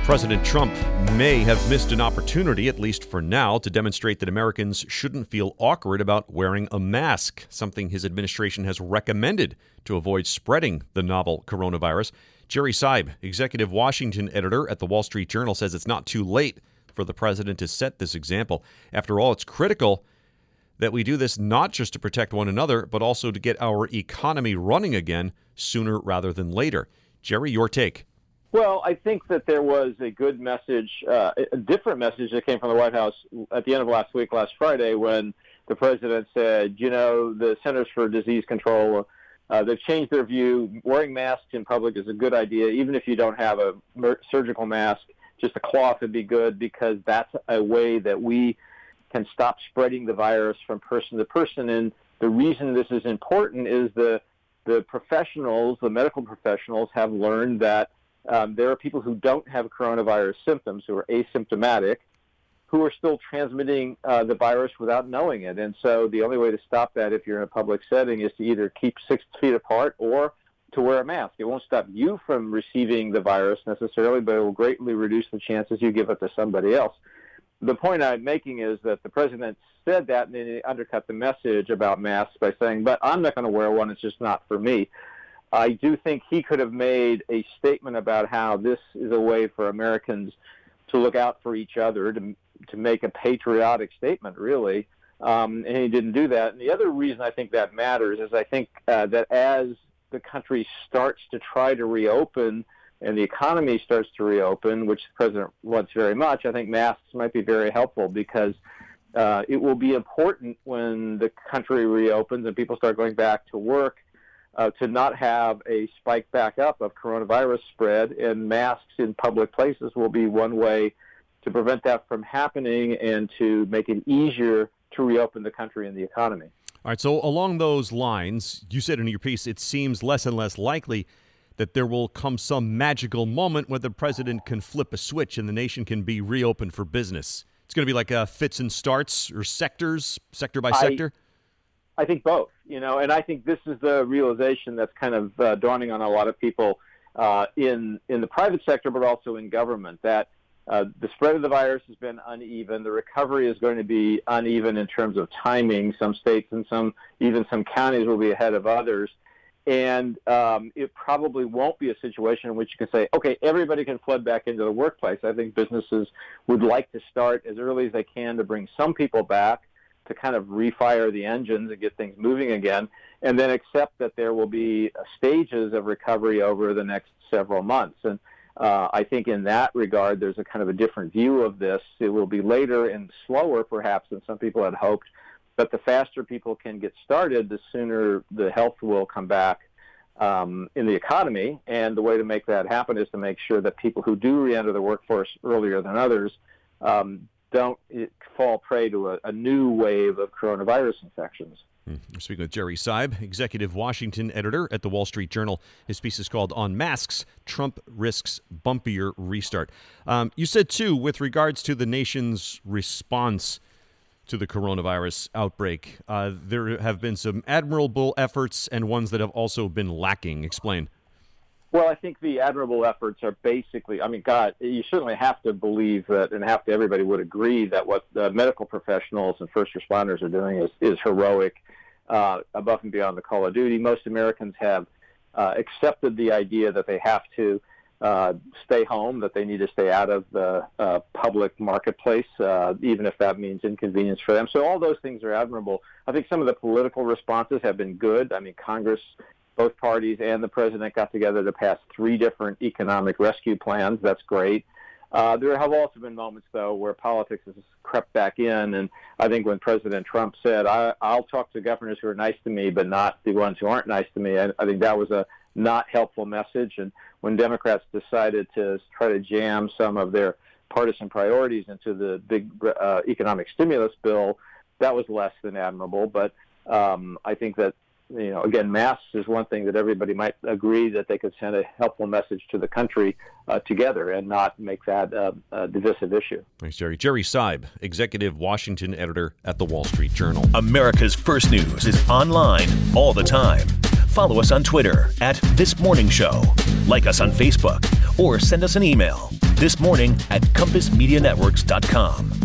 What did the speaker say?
President Trump may have missed an opportunity, at least for now, to demonstrate that Americans shouldn't feel awkward about wearing a mask, something his administration has recommended to avoid spreading the novel coronavirus. Jerry Seib, executive Washington editor at the Wall Street Journal, says it's not too late for the president to set this example. After all, it's critical that we do this not just to protect one another, but also to get our economy running again sooner rather than later. Jerry, your take. Well, I think that there was a good message, a different message that came from the White House at the end of last Friday, when the president said, the Centers for Disease Control, they've changed their view. Wearing masks in public is a good idea, even if you don't have a surgical mask. Just a cloth would be good, because that's a way that we can stop spreading the virus from person to person. And the reason this is important is the professionals, the medical professionals, have learned that there are people who don't have coronavirus symptoms, who are asymptomatic, who are still transmitting the virus without knowing it. And so the only way to stop that, if you're in a public setting, is to either keep 6 feet apart or to wear a mask. It won't stop you from receiving the virus necessarily, but it will greatly reduce the chances you give it to somebody else. The point I'm making is that the president said that, and then he undercut the message about masks by saying, but I'm not going to wear one, it's just not for me. I do think he could have made a statement about how this is a way for Americans to look out for each other, to make a patriotic statement, really, and he didn't do that. And the other reason I think that matters is I think that as the country starts to try to reopen and the economy starts to reopen, which the president wants very much, I think masks might be very helpful, because it will be important when the country reopens and people start going back to work to not have a spike back up of coronavirus spread, and masks in public places will be one way to prevent that from happening and to make it easier to reopen the country and the economy. All right, so along those lines, you said in your piece, it seems less and less likely that there will come some magical moment where the president can flip a switch and the nation can be reopened for business. It's going to be like fits and starts, or sector by sector? I think both, and I think this is the realization that's kind of dawning on a lot of people in the private sector, but also in government, that the spread of the virus has been uneven. The recovery is going to be uneven in terms of timing. Some states and some counties will be ahead of others. And it probably won't be a situation in which you can say, okay, everybody can flood back into the workplace. I think businesses would like to start as early as they can to bring some people back, to kind of refire the engines and get things moving again, and then accept that there will be stages of recovery over the next several months. And I think in that regard, there's a kind of a different view of this. It will be later and slower, perhaps, than some people had hoped, but the faster people can get started, the sooner the health will come back in the economy. And the way to make that happen is to make sure that people who do re-enter the workforce earlier than others don't fall prey to a new wave of coronavirus infections. We're speaking with Jerry Seib, executive Washington editor at the Wall Street Journal. His piece is called On Masks, Trump Risks Bumpier Restart. You said, too, with regards to the nation's response to the coronavirus outbreak, there have been some admirable efforts and ones that have also been lacking. Explain. Well, I think the admirable efforts are basically, you certainly have to believe that, and everybody would agree that what the medical professionals and first responders are doing is heroic, above and beyond the call of duty. Most Americans have accepted the idea that they have to stay home, that they need to stay out of the public marketplace, even if that means inconvenience for them. So all those things are admirable. I think some of the political responses have been good. Congress, both parties and the president got together to pass 3 different economic rescue plans. That's great. There have also been moments, though, where politics has crept back in. And I think when President Trump said, I'll talk to governors who are nice to me, but not the ones who aren't nice to me, I think that was a not helpful message. And when Democrats decided to try to jam some of their partisan priorities into the big economic stimulus bill, that was less than admirable. But I think that, again, masks is one thing that everybody might agree that they could send a helpful message to the country together and not make that a divisive issue. Thanks, Jerry. Jerry Seib, executive Washington editor at the Wall Street Journal. America's First News is online all the time. Follow us on Twitter @ThisMorningShow. Like us on Facebook or send us an email. This Morning at compassmedianetworks.com.